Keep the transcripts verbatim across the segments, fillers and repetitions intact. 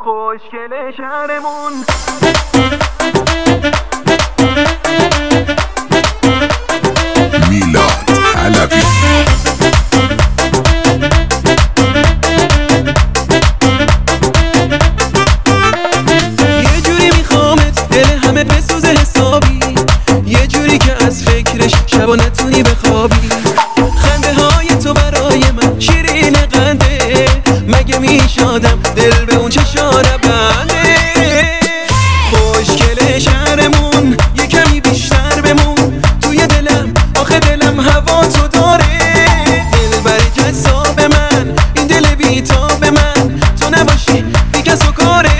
خوشگل شهرمون. میلاد علوی. یه جوری میخوامت دل همه بسوزه حسابی، یه جوری که از فکرش شبا نتونی بخوابی. خنده های تو برای من شیرین قنده، مگه میشه آدم دل به اون چشاره بنده. خوشگل شهرمون یه کمی بیشتر بمون توی دلم، آخه دلم هوا تو داره. دل بر جذاب من، این دل بیتاب من، تو نباشی بی کس و کاره.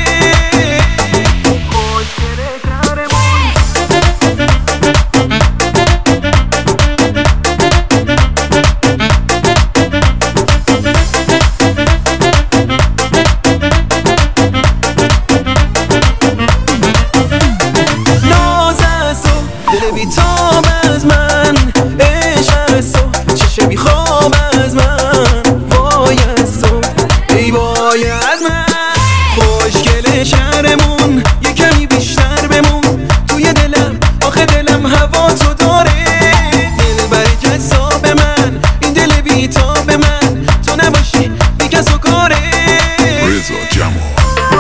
دل بیتاب از من، عشق از تو، چشم بیخواب از من، وای از تو، ای وای از من. خوشگل شهرمون یه کمی بیشتر بمون توی دلم، آخه دلم هوا تو داره. دل بر جذاب من، این دل بیتاب من، تو نباشی بی کس و کاره. رضا جمال.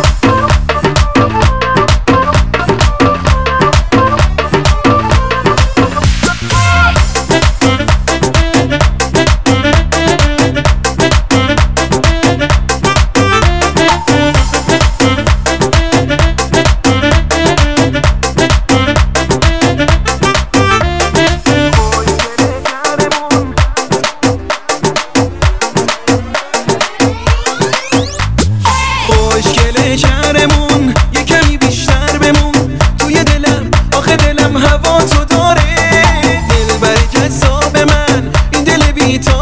خوشگل شهرمون یه کمی بیشتر بمون توی دلم، آخه دلم هوا تو داره. دل بر جذاب من، این دل بیتاب